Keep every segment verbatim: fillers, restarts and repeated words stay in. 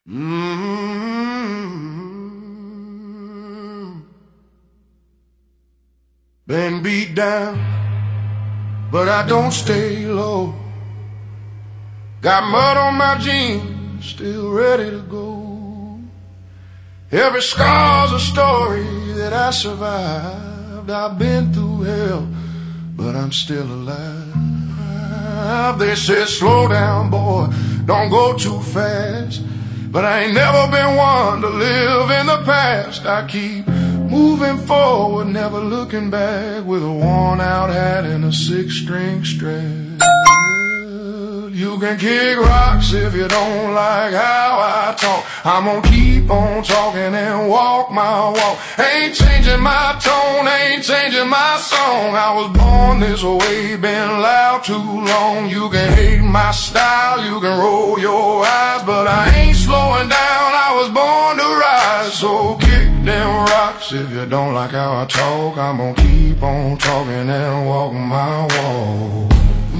Mm-hmm. Been beat down, but I don't stay low. Got mud on my jeans, still ready to go. Every scar's a story that I survived. I've been through hell, but I'm still alive. They said, slow down, boy, don't go too fast. But I ain't never been one to live in the past. I keep moving forward, never looking back, with a worn out hat and a six-string strap. You can kick rocks if you don't like how I talk. I'm gonna keep on talking and walk my walk. Ain't changing my tone, ain't changing my song. I was born this way, been loud too long. You can hate my style, you can roll your eyes, but I ain't slowing down, I was born to rise. So kick them rocks if you don't like how I talk. I'm gonna keep on talking and walk my walk.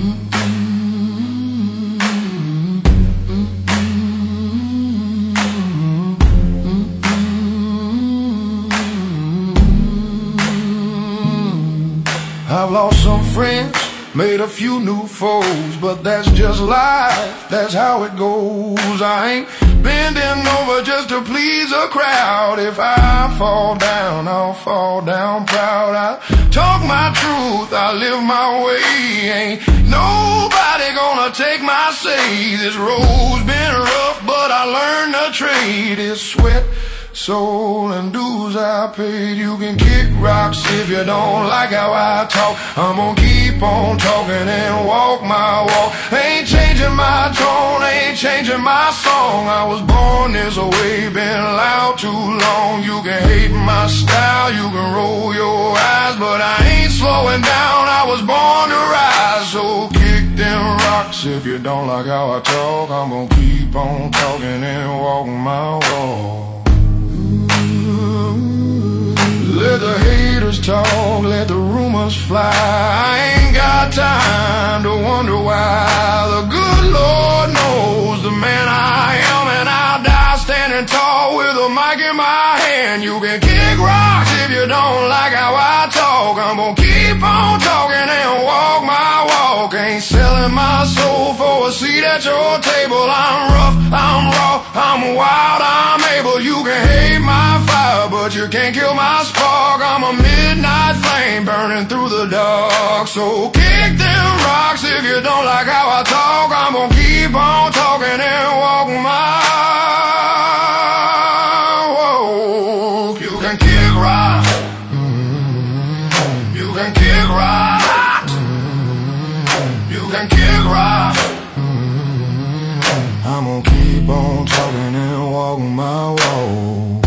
I've lost some friends, made a few new foes, but that's just life, that's how it goes. I ain't bending over just to please a crowd. If I fall down, I'll fall down proud. I talk my truth, I live my way. Ain't nobody gonna take my say. This road's been rough, but I learned the trade. It's sweat, soul, and dues I paid. You can kick rocks if you don't like how I talk. I'm gonna keep on talking and walk my walk. Ain't changing my tone, ain't changing my song. I was born this way, been loud too long. You can hate my style, you can roll your eyes, but I ain't slowing down, I was born to rise. So kick them rocks if you don't like how I talk. I'm gonna keep on talking and walk my walk. Let the haters talk, let the rumors fly. I ain't got time to wonder why. The good Lord knows the man I am, and I'll die standing tall with a mic in my hand. You can kick rocks if you don't like how I talk. I'm gonna keep on talking and walk my walk. Ain't selling my soul for a seat at your table. I'm rough, I'm raw, I'm wild, I'm able. You can hate my fire, but you can't kill my spark. I'm a midnight flame burning through the dark. So kick them rocks if you don't like how I talk. I'm gonna keep on talking and walk my walk. You can kick rocks, mm-hmm. You can kick rocks, mm-hmm. You can kick rocks, mm-hmm. I'm gonna keep on talking and walk my walk.